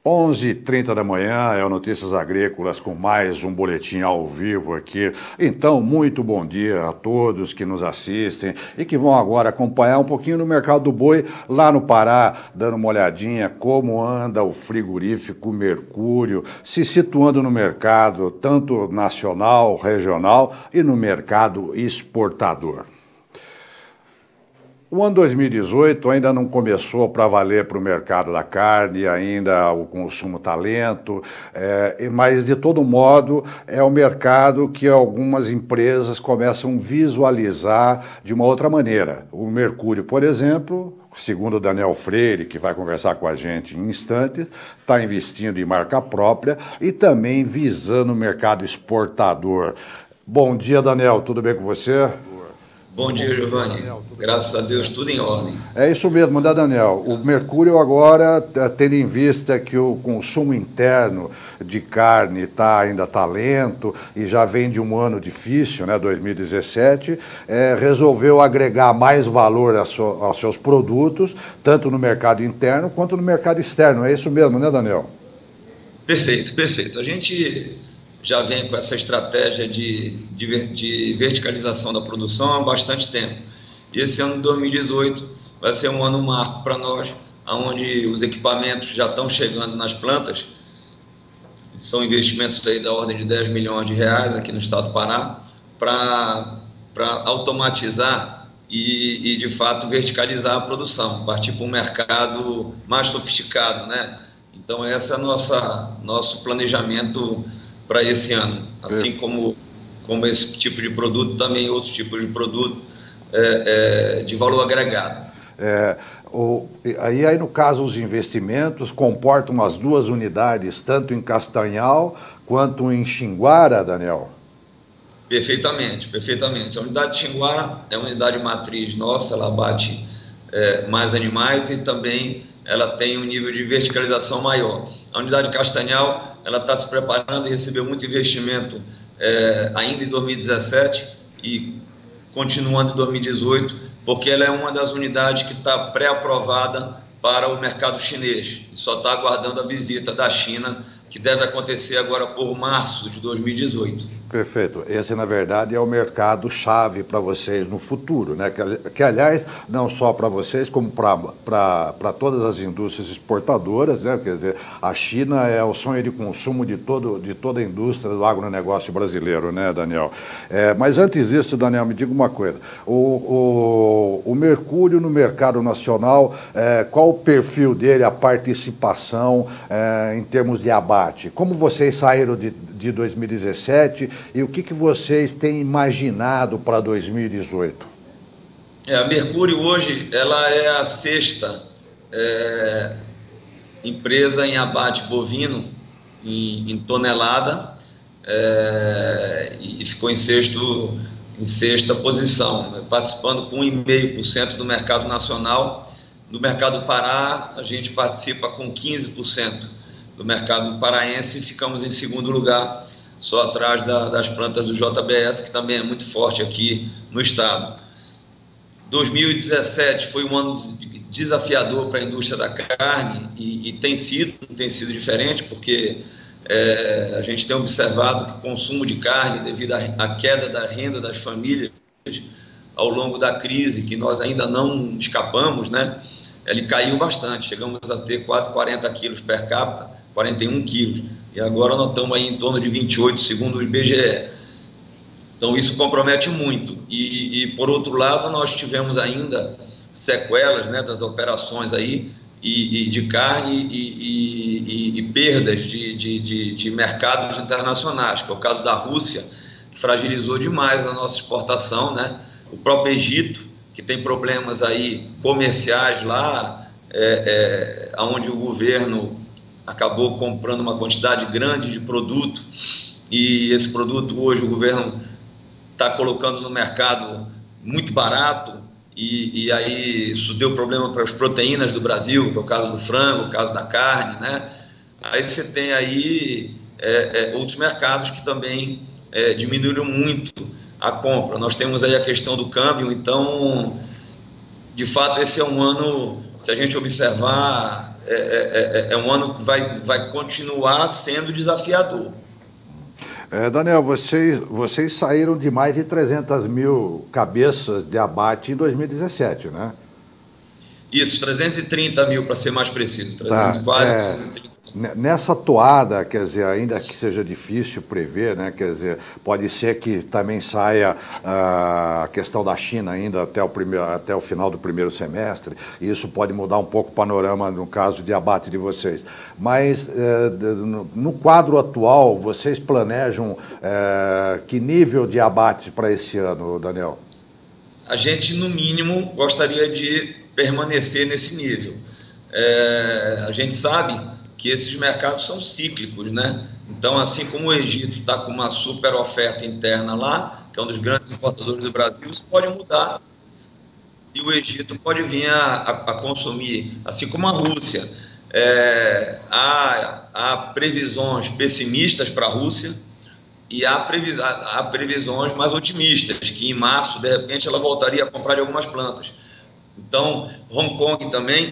11h30 da manhã é o Notícias Agrícolas com mais um boletim ao vivo aqui. Então, muito bom dia a todos que nos assistem e que vão agora acompanhar um pouquinho no mercado do boi lá no Pará, dando uma olhadinha como anda o frigorífico Mercúrio, se situando no mercado tanto nacional, regional e no mercado exportador. O ano 2018 ainda não começou para valer para o mercado da carne, ainda o consumo está lento, mas de todo modo é um mercado que algumas empresas começam a visualizar de uma outra maneira. O Mercúrio, por exemplo, segundo o Daniel Freire, que vai conversar com a gente em instantes, está investindo em marca própria e também visando o mercado exportador. Bom dia, Daniel, tudo bem com você? Bom dia, Giovanni. Graças a Deus, tudo em ordem. É isso mesmo, né, Daniel? O Mercúrio agora, tendo em vista que o consumo interno de carne ainda está lento e já vem de um ano difícil, né, 2017, resolveu agregar mais valor aos seus produtos, tanto no mercado interno quanto no mercado externo. É isso mesmo, né, Daniel? Perfeito, perfeito. A gente já vem com essa estratégia de verticalização da produção há bastante tempo. E esse ano de 2018 vai ser um ano marco para nós, onde os equipamentos já estão chegando nas plantas. São investimentos aí da ordem de 10 milhões de reais aqui no estado do Pará, para automatizar e, de fato, verticalizar a produção, partir para um mercado mais sofisticado, né? Então, esse é nosso planejamento para esse ano, assim como esse tipo de produto, também outros tipos de produto de valor agregado. Aí, no caso, os investimentos comportam as duas unidades, tanto em Castanhal quanto em Xinguara, Daniel? Perfeitamente, perfeitamente. A unidade de Xinguara é uma unidade matriz nossa, ela abate mais animais e também ela tem um nível de verticalização maior. A unidade de Castanhal, ela está se preparando e recebeu muito investimento ainda em 2017 e continuando em 2018, porque ela é uma das unidades que está pré-aprovada para o mercado chinês e só está aguardando a visita da China, que deve acontecer agora por março de 2018. Perfeito. Esse, na verdade, é o mercado-chave para vocês no futuro, né? Que, aliás, não só para vocês, como para todas as indústrias exportadoras, né? Quer dizer, a China é o sonho de consumo de toda a indústria do agronegócio brasileiro, né, Daniel? Mas antes disso, Daniel, me diga uma coisa. O Mercúrio no mercado nacional, qual o perfil dele, a participação em termos de abate? Como vocês saíram de 2017 e o que vocês têm imaginado para 2018? A Mercúrio hoje ela é a sexta empresa em abate bovino em tonelada e ficou em sexta posição, participando com 1,5% do mercado nacional. No mercado Pará, a gente participa com 15% do mercado paraense e ficamos em segundo lugar, só atrás das plantas do JBS, que também é muito forte aqui no estado. 2017 foi um ano desafiador para a indústria da carne e tem sido diferente, porque a gente tem observado que o consumo de carne, devido à queda da renda das famílias ao longo da crise, que nós ainda não escapamos, né? Ele caiu bastante, chegamos a ter quase 40 quilos per capita, 41 quilos, e agora nós estamos aí em torno de 28, segundo o IBGE. Então isso compromete muito. E por outro lado, nós tivemos ainda sequelas, né, das operações aí, e de carne e perdas de mercados internacionais, que é o caso da Rússia, que fragilizou demais a nossa exportação, né? O próprio Egito, que tem problemas aí comerciais lá, onde o governo acabou comprando uma quantidade grande de produto e esse produto hoje o governo está colocando no mercado muito barato e aí isso deu problema para as proteínas do Brasil, que é o caso do frango, o caso da carne, né? Aí você tem aí outros mercados que também diminuíram muito a compra. Nós temos aí a questão do câmbio, então, de fato, esse é um ano, se a gente observar, é um ano que vai continuar sendo desafiador. Daniel, vocês saíram de mais de 300 mil cabeças de abate em 2017, né? Isso, 330 mil, para ser mais preciso, 300, Tá, quase 330. Nessa toada, quer dizer, ainda que seja difícil prever, né, quer dizer, pode ser que também saia a questão da China ainda até o final do primeiro semestre, e isso pode mudar um pouco o panorama no caso de abate de vocês. Mas, no quadro atual, vocês planejam que nível de abate para esse ano, Daniel? A gente, no mínimo, gostaria de permanecer nesse nível. A gente sabe que esses mercados são cíclicos, né? Então, assim como o Egito está com uma super oferta interna lá, que é um dos grandes importadores do Brasil, isso pode mudar e o Egito pode vir a consumir, assim como a Rússia. Há previsões pessimistas para a Rússia e há previsões mais otimistas, que em março, de repente, ela voltaria a comprar de algumas plantas. Então, Hong Kong também,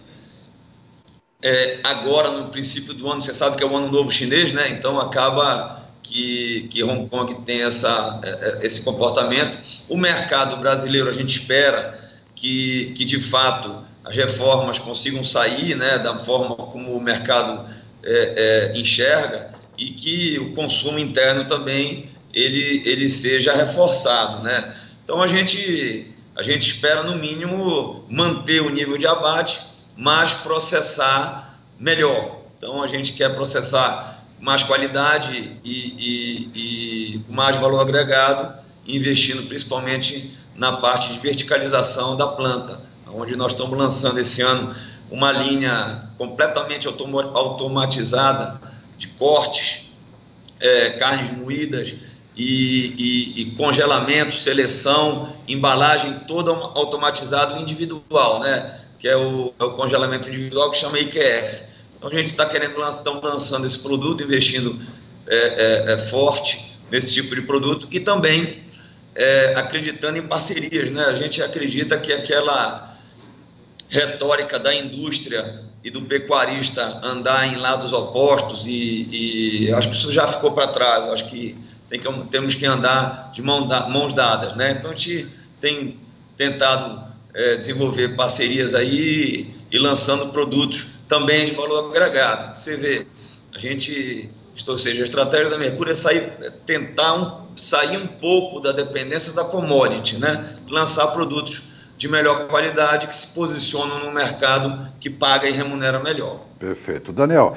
agora no princípio do ano, você sabe que é o ano novo chinês, né? Então acaba que Hong Kong tem esse comportamento. O mercado brasileiro, a gente espera que de fato as reformas consigam sair, né, da forma como o mercado enxerga, e que o consumo interno também ele seja reforçado, né? Então a gente espera no mínimo manter o nível de abate, mas processar melhor. Então a gente quer processar mais qualidade e com mais valor agregado, investindo principalmente na parte de verticalização da planta, onde nós estamos lançando esse ano uma linha completamente automatizada de cortes, carnes moídas e congelamento, seleção, embalagem toda automatizado individual, né? Que é o congelamento individual, que chama IQF. Então a gente estamos lançando esse produto, investindo forte nesse tipo de produto e também acreditando em parcerias, né? A gente acredita que aquela retórica da indústria e do pecuarista andar em lados opostos e acho que isso já ficou para trás. Eu acho que temos que andar de mãos dadas, né? Então a gente tem tentado desenvolver parcerias aí e lançando produtos também de valor agregado. Você vê, ou seja, a estratégia da Mercúrio é tentar sair um pouco da dependência da commodity, né? Lançar produtos de melhor qualidade que se posicionam no mercado que paga e remunera melhor. Perfeito. Daniel,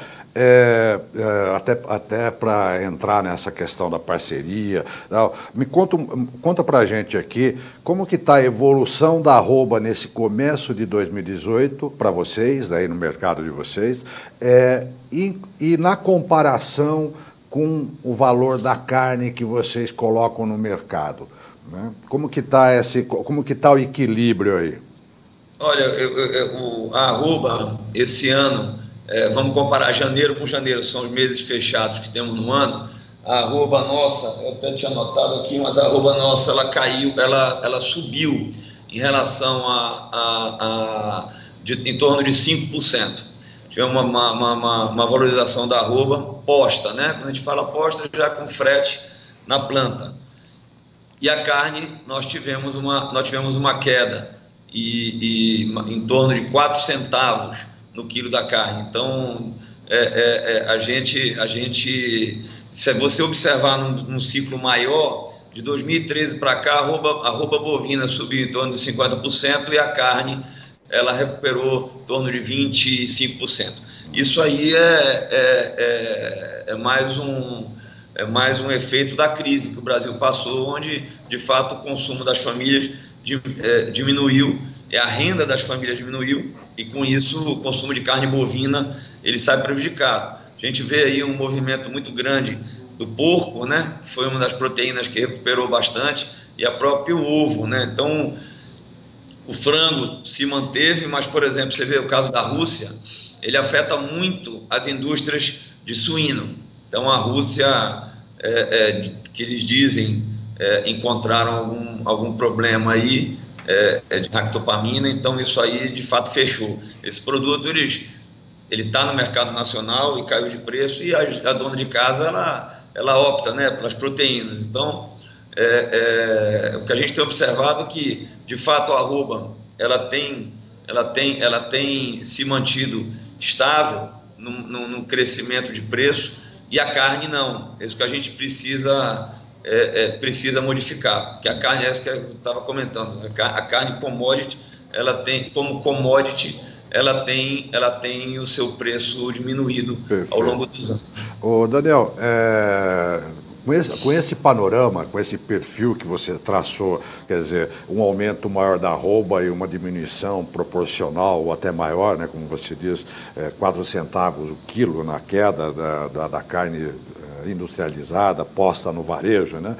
até para entrar nessa questão da parceria, me conta para a gente aqui como que está a evolução da arroba nesse começo de 2018 para vocês, aí no mercado de vocês, e na comparação com o valor da carne que vocês colocam no mercado, né? Como que está o equilíbrio aí? Olha, a arroba esse ano, vamos comparar janeiro com janeiro, são os meses fechados que temos no ano. A arroba nossa, eu até tinha anotado aqui, mas a arroba nossa, ela caiu, ela subiu em relação em torno de 5%. Tivemos uma valorização da arroba posta, né? Quando a gente fala posta, já com frete na planta. E a carne, nós tivemos uma queda em torno de 4 centavos no quilo da carne. Então, a gente, se você observar num ciclo maior, de 2013 para cá, a arroba bovina subiu em torno de 50% e a carne, ela recuperou em torno de 25%. Isso aí é mais um efeito da crise que o Brasil passou, onde, de fato, o consumo das famílias diminuiu, a renda das famílias diminuiu, e com isso o consumo de carne bovina ele sai prejudicado. A gente vê aí um movimento muito grande do porco, né, que foi uma das proteínas que recuperou bastante, e a próprio ovo, né? Então, o frango se manteve, mas, por exemplo, você vê o caso da Rússia, ele afeta muito as indústrias de suíno. Então, a Rússia, que eles dizem, encontraram algum problema aí de ractopamina, então isso aí de fato fechou. Esse produto, eles ele está no mercado nacional e caiu de preço, e a dona de casa ela opta, né, pelas proteínas. Então, o que a gente tem observado é que, de fato, a arroba ela tem se mantido estável no crescimento de preço, e a carne não. É isso que a gente precisa modificar, porque a carne é isso que eu estava comentando. A carne commodity, como commodity, ela tem o seu preço diminuído. Perfeito. Ao longo dos anos. Ô Daniel, com esse panorama, com esse perfil que você traçou, quer dizer, um aumento maior da arroba e uma diminuição proporcional ou até maior, né, como você diz, 4 centavos o quilo na queda da carne industrializada, posta no varejo, né?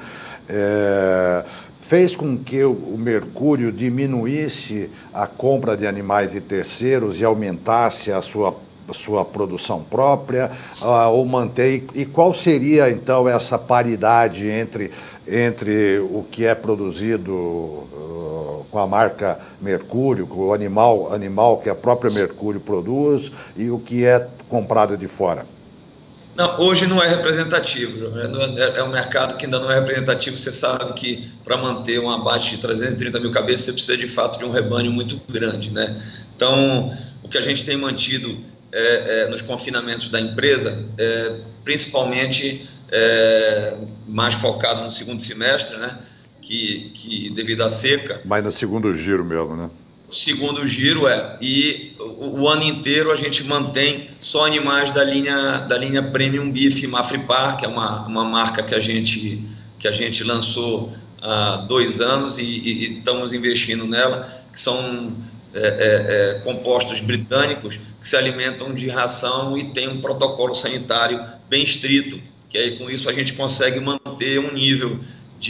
Fez com que o mercúrio diminuísse a compra de animais de terceiros e aumentasse a sua produção própria, ou mantém? E qual seria, então, essa paridade entre o que é produzido com a marca Mercúrio, com o animal que a própria Mercúrio produz, e o que é comprado de fora? Não, hoje não é representativo, é um mercado que ainda não é representativo. Você sabe que para manter um abate de 330 mil cabeças, você precisa de fato de um rebanho muito grande, né? Então, o que a gente tem mantido nos confinamentos da empresa, principalmente mais focado no segundo semestre, né? Que devido à seca... Mas no segundo giro mesmo, né? Segundo giro, e o ano inteiro a gente mantém só animais da linha Premium Beef Mafripar, que é uma marca que a gente lançou há 2 anos e estamos investindo nela, que são compostos britânicos que se alimentam de ração e tem um protocolo sanitário bem estrito, que aí com isso a gente consegue manter um nível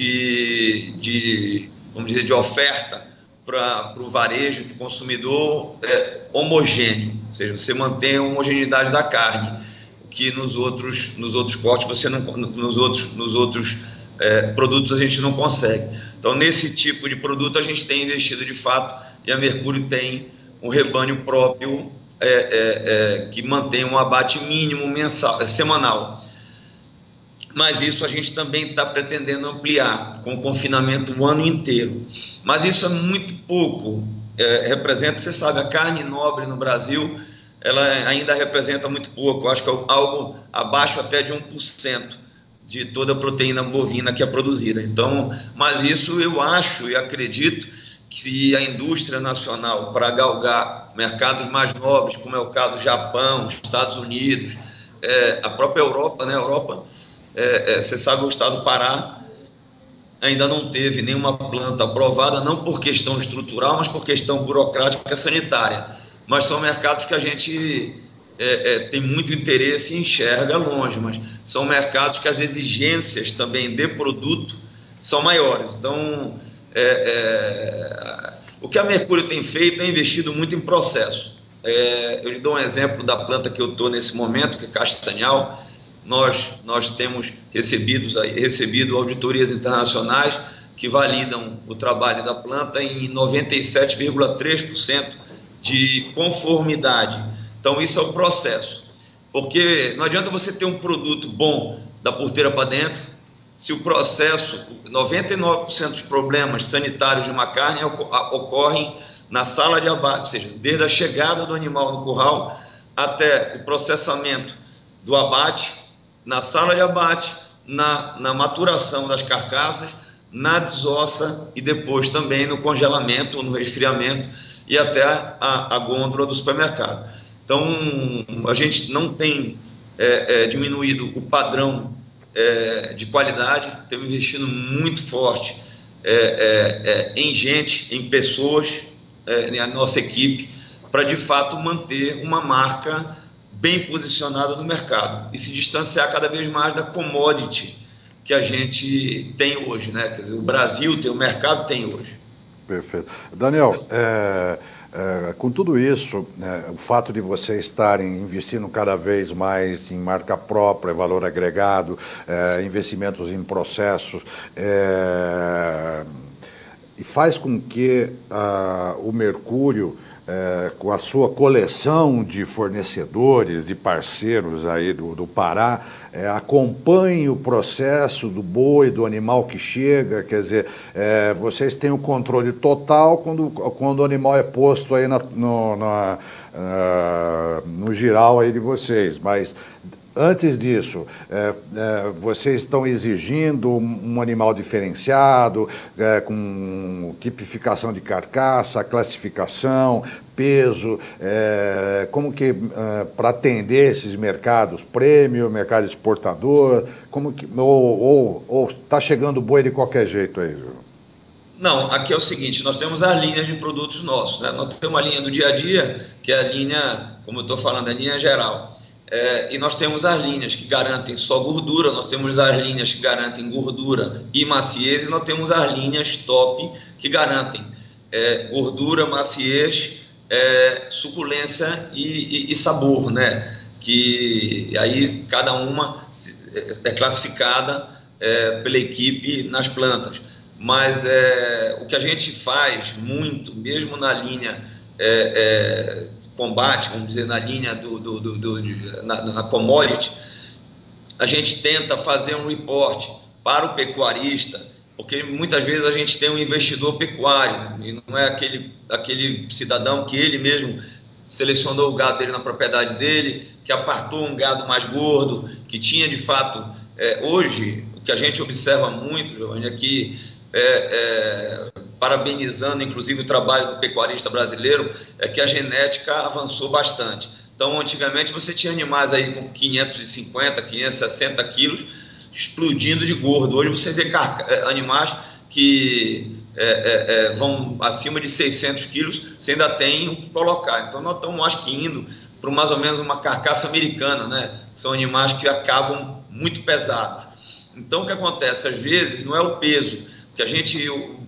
de oferta para o varejo, para o consumidor, homogêneo, ou seja, você mantém a homogeneidade da carne, que nos outros cortes você não, nos outros produtos a gente não consegue. Então, nesse tipo de produto a gente tem investido de fato, e a Mercúrio tem um rebanho próprio que mantém um abate mínimo semanal. Mas isso a gente também está pretendendo ampliar com o confinamento o ano inteiro. Mas isso é muito pouco. Representa, você sabe, a carne nobre no Brasil, ela ainda representa muito pouco. Eu acho que é algo abaixo até de 1% de toda a proteína bovina que é produzida. Então, mas isso eu acho e acredito que a indústria nacional, para galgar mercados mais nobres, como é o caso do Japão, Estados Unidos, a própria Europa, né? Você sabe, o estado do Pará ainda não teve nenhuma planta aprovada, não por questão estrutural, mas por questão burocrática e sanitária. Mas são mercados que a gente tem muito interesse e enxerga longe, mas são mercados que as exigências também de produto são maiores. Então, o que a Mercúrio tem feito é investido muito em processo. Eu lhe dou um exemplo da planta que eu estou nesse momento, que é Castanhal. Nós temos recebido auditorias internacionais que validam o trabalho da planta em 97,3% de conformidade. Então, isso é o processo. Porque não adianta você ter um produto bom da porteira para dentro, se o processo, 99% dos problemas sanitários de uma carne ocorrem na sala de abate, ou seja, desde a chegada do animal no curral até o processamento do abate, na sala de abate, na maturação das carcaças, na desossa e depois também no congelamento ou no resfriamento e até a gôndola do supermercado. Então, a gente não tem diminuído o padrão de qualidade, estamos investindo muito forte em gente, em pessoas, na nossa equipe, para de fato manter uma marca bem posicionada no mercado e se distanciar cada vez mais da commodity que a gente tem hoje, né? Quer dizer, o Brasil tem, o mercado tem hoje. Perfeito. Daniel, com tudo isso, o fato de vocês estarem investindo cada vez mais em marca própria, valor agregado, investimentos em processos, e faz com que o Mercúrio, com a sua coleção de fornecedores, de parceiros aí do Pará, acompanhe o processo do boi, do animal que chega, quer dizer, vocês têm o controle total quando o animal é posto aí no giral aí de vocês, mas antes disso, vocês estão exigindo um animal diferenciado, com tipificação de carcaça, classificação, peso, como que para atender esses mercados prêmio, mercado exportador, como que, ou está chegando boi de qualquer jeito aí, viu? Não, aqui é o seguinte, nós temos as linhas de produtos nossos, né? Nós temos uma linha do dia a dia, que é a linha, como eu estou falando, a linha geral. E nós temos as linhas que garantem só gordura, nós temos as linhas que garantem gordura e maciez, e nós temos as linhas top que garantem gordura, maciez, suculência e sabor, né? Que aí cada uma é classificada pela equipe nas plantas. Mas o que a gente faz muito, mesmo na linha combate, vamos dizer, na linha na commodity, a gente tenta fazer um report para o pecuarista, porque muitas vezes a gente tem um investidor pecuário, e não é aquele cidadão que ele mesmo selecionou o gado dele na propriedade dele, que apartou um gado mais gordo, que tinha de fato... hoje, o que a gente observa muito, Giovanni, é que parabenizando inclusive o trabalho do pecuarista brasileiro, é que a genética avançou bastante. Então, antigamente você tinha animais aí com 550, 560 quilos explodindo de gordo. Hoje você vê animais que vão acima de 600 quilos, você ainda tem o que colocar. Então, nós estamos, acho que, indo para mais ou menos uma carcaça americana, né? São animais que acabam muito pesados. Então, o que acontece? Às vezes, não é o peso que a gente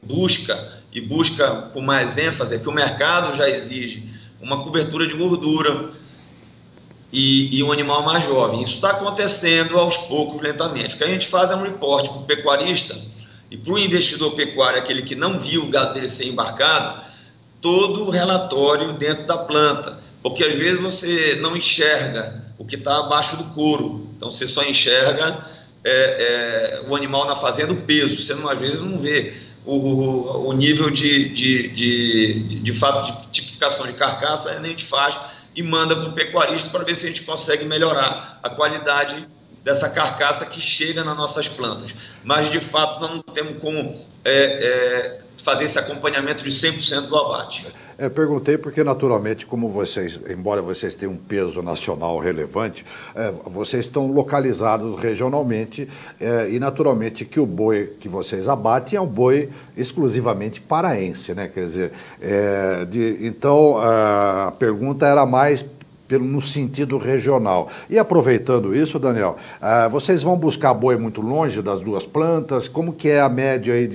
busca com mais ênfase, é que o mercado já exige uma cobertura de gordura e um animal mais jovem. Isso está acontecendo aos poucos, lentamente. O que a gente faz é um reporte para o pecuarista e para o investidor pecuário, aquele que não viu o gado dele ser embarcado, todo o relatório dentro da planta, porque às vezes você não enxerga o que está abaixo do couro, então você só enxerga o animal na fazenda, o peso, você às vezes não vê o nível de fato de tipificação de carcaça, a gente faz e manda para o pecuarista para ver se a gente consegue melhorar a qualidade dessa carcaça que chega nas nossas plantas. Mas, de fato, não temos como fazer esse acompanhamento de 100% do abate. Perguntei porque, naturalmente, como vocês, embora vocês tenham um peso nacional relevante, vocês estão localizados regionalmente e, naturalmente, que o boi que vocês abatem é um boi exclusivamente paraense, né? Quer dizer, então, a pergunta era mais no sentido regional. E aproveitando isso, Daniel, vocês vão buscar boi muito longe das duas plantas? Como que é a média aí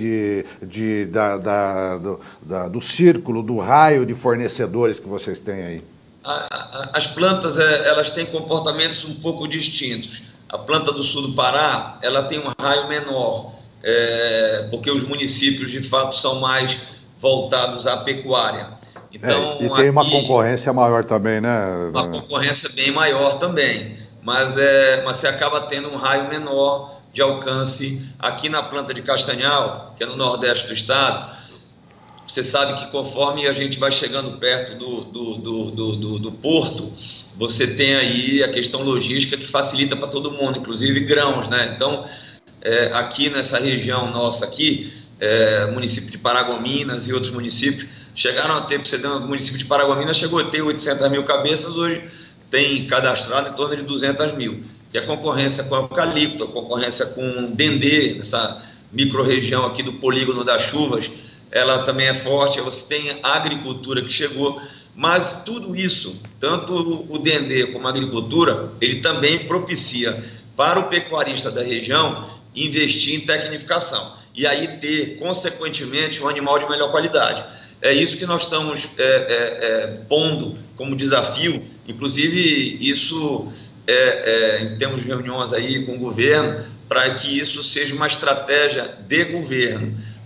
do círculo, do raio de fornecedores que vocês têm aí? As plantas, elas têm comportamentos um pouco distintos. A planta do sul do Pará, ela tem um raio menor, porque os municípios, de fato, são mais voltados à pecuária. Então, e tem uma concorrência maior também, né? Uma concorrência bem maior também, mas você acaba tendo um raio menor de alcance. Aqui na planta de Castanhal, que é no nordeste do estado, você sabe que conforme a gente vai chegando perto do porto, você tem aí a questão logística que facilita para todo mundo, inclusive grãos, né? Então, aqui nessa região nossa aqui, município de Paragominas e outros municípios, chegaram a ter, para você ter, o município de Paragominas chegou a ter 800 mil cabeças, hoje tem cadastrado em torno de 200 mil, que é a concorrência com eucalipto, a concorrência com dendê, essa micro-região aqui do polígono das chuvas, ela também é forte. Você tem a agricultura que chegou, mas tudo isso, tanto o dendê como a agricultura, ele também propicia para o pecuarista da região investir em tecnificação, e aí ter, consequentemente, um animal de melhor qualidade. É isso que nós estamos pondo como desafio, inclusive isso temos reuniões aí com o governo, para que isso seja uma estratégia de governo,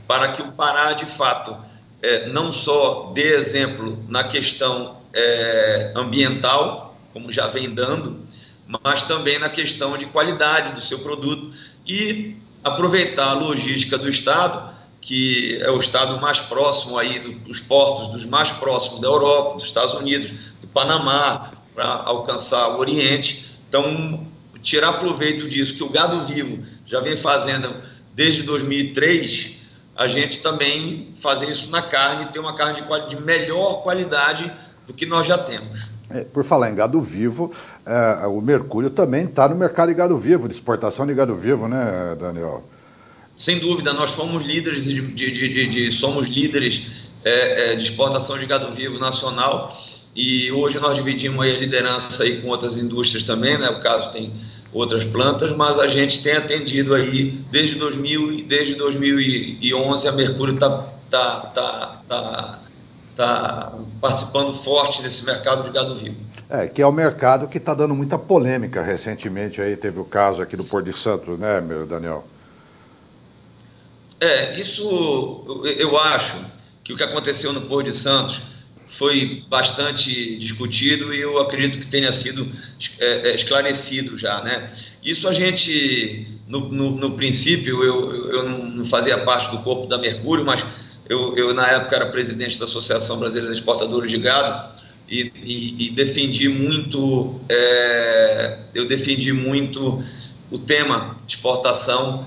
para que o Pará, de fato, não só dê exemplo na questão ambiental, como já vem dando, mas também na questão de qualidade do seu produto e aproveitar a logística do Estado, que é o Estado mais próximo aí dos portos, dos mais próximos da Europa, dos Estados Unidos, do Panamá, para alcançar o Oriente. Então, tirar proveito disso, que o Gado Vivo já vem fazendo desde 2003, a gente também fazer isso na carne, ter uma carne de melhor qualidade do que nós já temos. Por falar em gado vivo, o Mercúrio também está no mercado de gado vivo, de exportação de gado vivo, né, Daniel? Sem dúvida, nós fomos líderes somos líderes de exportação de gado vivo nacional, e hoje nós dividimos aí a liderança aí com outras indústrias também, né? O caso tem outras plantas, mas a gente tem atendido aí desde 2011 a Mercúrio está participando forte desse mercado de gado vivo. Que é o mercado que está dando muita polêmica recentemente, aí teve o caso aqui do Porto de Santos, né, meu Daniel? Isso eu acho que o que aconteceu no Porto de Santos foi bastante discutido e eu acredito que tenha sido esclarecido já, né? Isso a gente, no princípio, eu não fazia parte do corpo da Mercúrio, mas eu na época era presidente da Associação Brasileira de Exportadores de Gado e defendi muito, o tema de exportação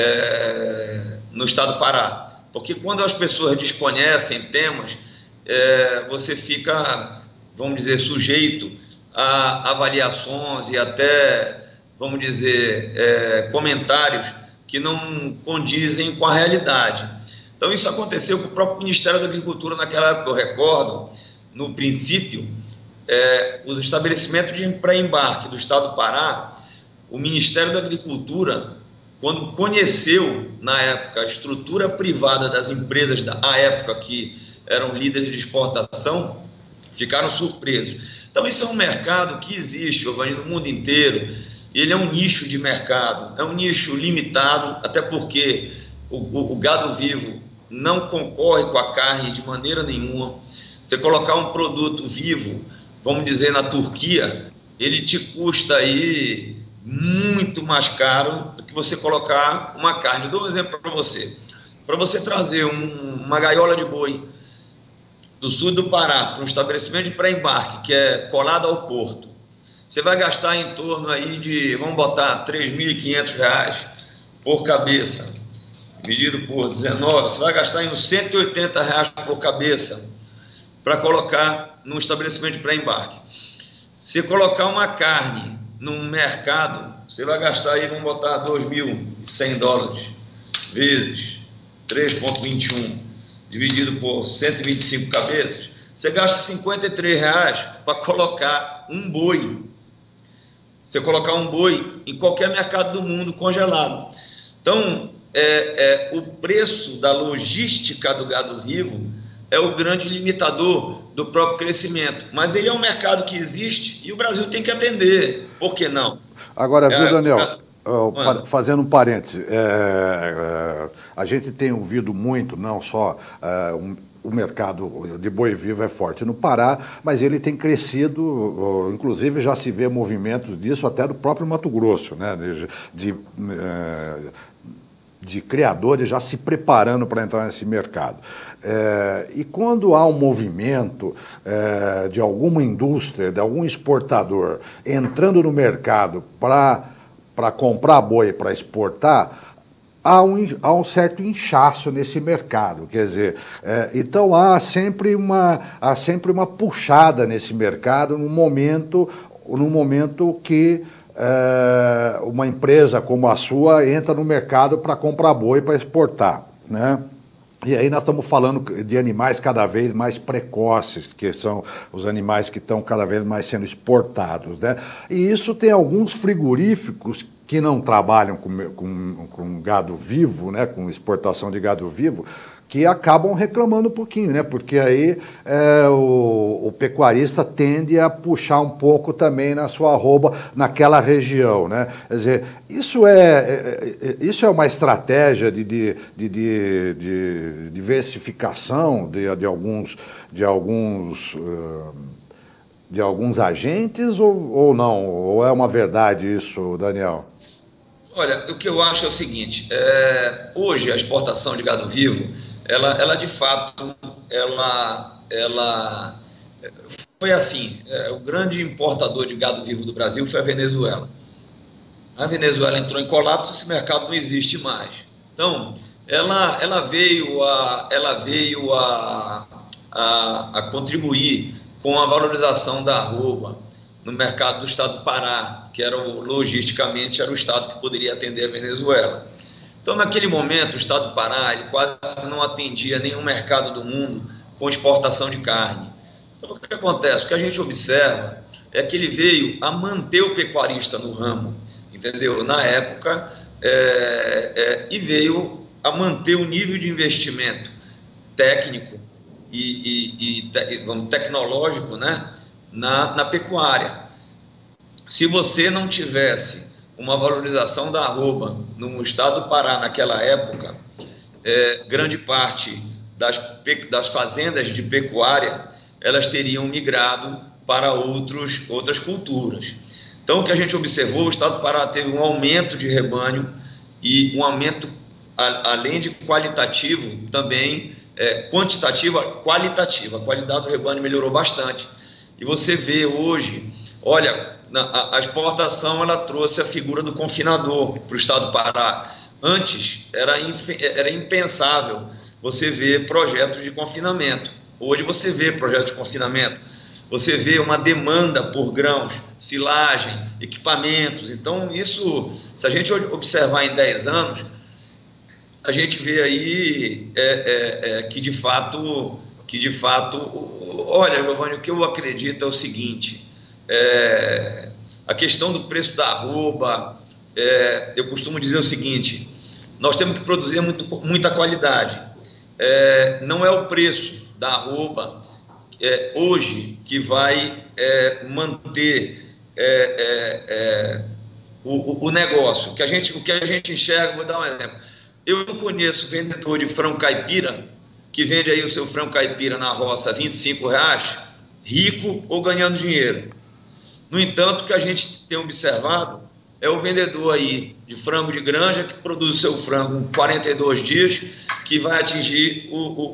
no estado do Pará, porque quando as pessoas desconhecem temas, você fica, vamos dizer, sujeito a avaliações e até, vamos dizer, comentários que não condizem com a realidade. Então isso aconteceu com o próprio Ministério da Agricultura naquela época, eu recordo, no princípio, os estabelecimentos de pré-embarque do estado do Pará, o Ministério da Agricultura, quando conheceu, na época, a estrutura privada das empresas à época que eram líderes de exportação, ficaram surpresos. Então, isso é um mercado que existe, Giovanni, no mundo inteiro. Ele é um nicho de mercado, é um nicho limitado, até porque o gado vivo não concorre com a carne de maneira nenhuma. Você colocar um produto vivo, vamos dizer, na Turquia, ele te custa aí muito mais caro do que você colocar uma carne. Eu dou um exemplo para você. Para você trazer uma gaiola de boi do sul do Pará para um estabelecimento de pré-embarque, que é colado ao porto, você vai gastar em torno aí de, vamos botar, R$ 3.500 por cabeça, dividido por 19, você vai gastar em uns R$ 180 por cabeça para colocar num estabelecimento de pré-embarque. Se colocar uma carne num mercado, você vai gastar aí, vamos botar $2.100 vezes 3,21 dividido por 125 cabeças, você gasta R$ 53 para colocar um boi. Você colocar um boi em qualquer mercado do mundo congelado. Então, o preço da logística do gado vivo é o grande limitador do próprio crescimento. Mas ele é um mercado que existe e o Brasil tem que atender. Por que não? Agora, viu, Daniel, fazendo um parêntese, a gente tem ouvido muito, não só o mercado de boi vivo é forte no Pará, mas ele tem crescido, inclusive já se vê movimentos disso até do próprio Mato Grosso, né? De criadores já se preparando para entrar nesse mercado. E quando há um movimento de alguma indústria, de algum exportador entrando no mercado para comprar boi para exportar, há um certo inchaço nesse mercado, quer dizer, então há sempre uma puxada nesse mercado no momento que uma empresa como a sua entra no mercado para comprar boi para exportar, né? E aí nós estamos falando de animais cada vez mais precoces, que são os animais que estão cada vez mais sendo exportados, né? E isso tem alguns frigoríficos que não trabalham com gado vivo, né, com exportação de gado vivo, que acabam reclamando um pouquinho, né? Porque aí o pecuarista tende a puxar um pouco também na sua arroba naquela região, né? Quer dizer, isso é uma estratégia de diversificação de alguns agentes ou não? Ou é uma verdade isso, Daniel? Olha, o que eu acho é o seguinte, hoje a exportação de gado vivo, ela de fato, ela foi assim, o grande importador de gado vivo do Brasil foi a Venezuela. A Venezuela entrou em colapso, esse mercado não existe mais. Então, ela veio a contribuir com a valorização da arroba no mercado do estado do Pará, que logisticamente era o estado que poderia atender a Venezuela. Então, naquele momento, o estado do Pará ele quase não atendia nenhum mercado do mundo com exportação de carne. Então, o que acontece? O que a gente observa é que ele veio a manter o pecuarista no ramo, entendeu? Na época, e veio a manter o nível de investimento técnico e tecnológico, né, na pecuária. Se você não tivesse uma valorização da arroba no estado do Pará naquela época, grande parte das fazendas de pecuária, elas teriam migrado para outras culturas. Então, o que a gente observou, o estado do Pará teve um aumento de rebanho e um aumento, além de qualitativo, também quantitativo, qualitativo. A qualidade do rebanho melhorou bastante. E você vê hoje, olha, a exportação ela trouxe a figura do confinador para o estado do Pará. Antes era impensável você ver projetos de confinamento. Hoje você vê projetos de confinamento. Você vê uma demanda por grãos, silagem, equipamentos. Então, isso, se a gente observar em 10 anos, a gente vê aí que de fato, olha, Giovanni, o que eu acredito é o seguinte, a questão do preço da arroba, eu costumo dizer o seguinte, nós temos que produzir muita qualidade, não é o preço da arroba hoje que vai manter o negócio, o que a gente enxerga, vou dar um exemplo, eu não conheço vendedor de frango caipira que vende aí o seu frango caipira na roça a R$25, rico ou ganhando dinheiro. No entanto, o que a gente tem observado é o vendedor aí de frango de granja que produz o seu frango em 42 dias, que vai atingir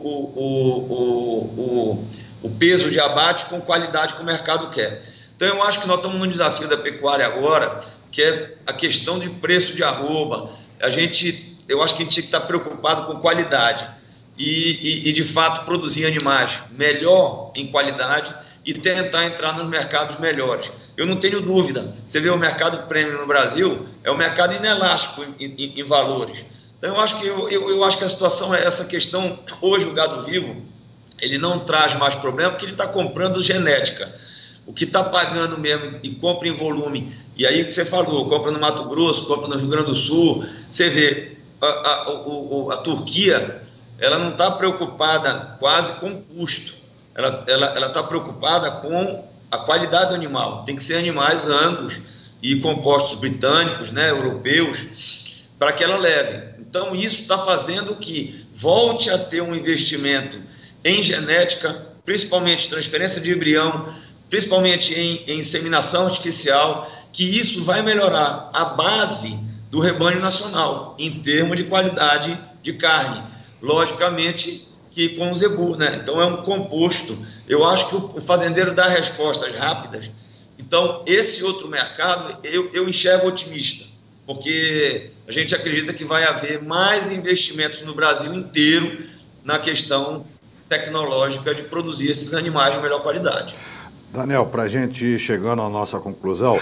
o peso de abate com qualidade que o mercado quer. Então, eu acho que nós estamos num desafio da pecuária agora, que é a questão de preço de arroba. Eu acho que a gente tinha que estar preocupado com qualidade e de fato, produzir animais melhor em qualidade e tentar entrar nos mercados melhores. Eu não tenho dúvida, você vê o mercado premium no Brasil, é um mercado inelástico em valores. Então, eu acho que a situação é essa questão, hoje o gado vivo, ele não traz mais problema porque ele está comprando genética. O que está pagando mesmo e compra em volume, e aí que você falou, compra no Mato Grosso, compra no Rio Grande do Sul, você vê, a Turquia, ela não está preocupada quase com o custo, ela está preocupada com a qualidade do animal, tem que ser animais Angus e compostos britânicos, né, europeus, para que ela leve. Então isso está fazendo que volte a ter um investimento em genética, principalmente transferência de embrião, principalmente em inseminação artificial, que isso vai melhorar a base do rebanho nacional, em termos de qualidade de carne. Logicamente que com o zebu, né? Então é um composto. Eu acho que o fazendeiro dá respostas rápidas. Então, esse outro mercado, eu enxergo otimista, porque a gente acredita que vai haver mais investimentos no Brasil inteiro na questão tecnológica de produzir esses animais de melhor qualidade. Daniel, para a gente ir chegando à nossa conclusão,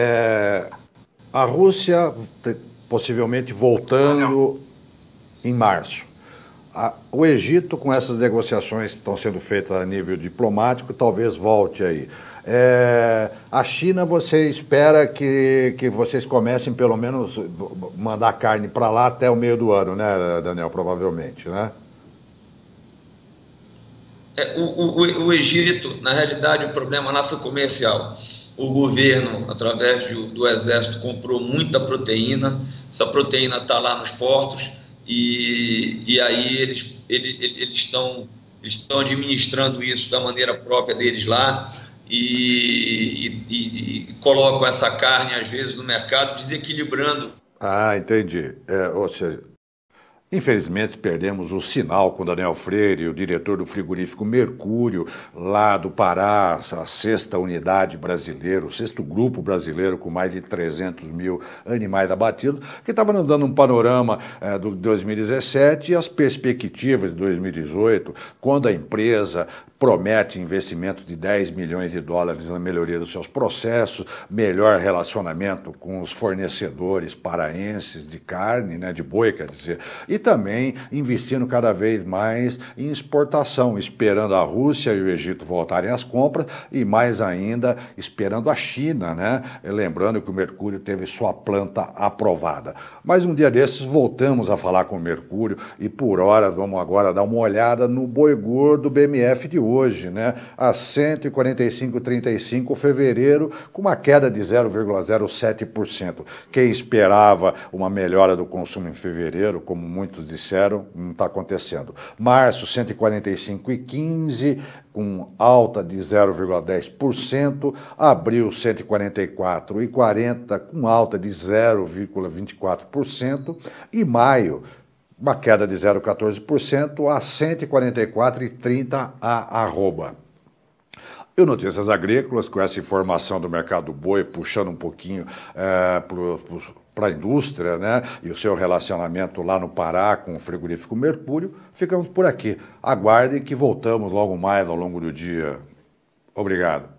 a Rússia possivelmente voltando em março. O Egito, com essas negociações que estão sendo feitas a nível diplomático, talvez volte aí. A China, você espera que vocês comecem, pelo menos, mandar carne para lá até o meio do ano, né, Daniel? Provavelmente, né? O Egito, na realidade, o problema lá foi comercial. O governo, através do exército, comprou muita proteína. Essa proteína está lá nos portos e aí eles estão administrando isso da maneira própria deles lá e colocam essa carne, às vezes, no mercado, desequilibrando. Ah, entendi. Ou seja, infelizmente perdemos o sinal com o Daniel Freire, o diretor do frigorífico Mercúrio, lá do Pará, a sexta unidade brasileira, o sexto grupo brasileiro com mais de 300 mil animais abatidos, que estava nos dando um panorama do 2017 e as perspectivas de 2018, quando a empresa promete investimento de 10 milhões de dólares na melhoria dos seus processos, melhor relacionamento com os fornecedores paraenses de carne, né, de boi, quer dizer, e também investindo cada vez mais em exportação, esperando a Rússia e o Egito voltarem às compras e mais ainda esperando a China, né? Lembrando que o Mercúrio teve sua planta aprovada. Mas um dia desses voltamos a falar com o Mercúrio e por hora vamos agora dar uma olhada no boi gordo BMF de hoje, né? A 145,35 fevereiro, com uma queda de 0,07%. Quem esperava uma melhora do consumo em fevereiro, como muitos disseram, não está acontecendo. Março, 145,15, com alta de 0,10%. Abril, 144,40, com alta de 0,24%. E maio, uma queda de 0,14% a 144,30 a arroba. E o Notícias Agrícolas, com essa informação do mercado do boi, puxando um pouquinho para a indústria, né, e o seu relacionamento lá no Pará com o frigorífico Mercúrio, ficamos por aqui. Aguardem que voltamos logo mais ao longo do dia. Obrigado.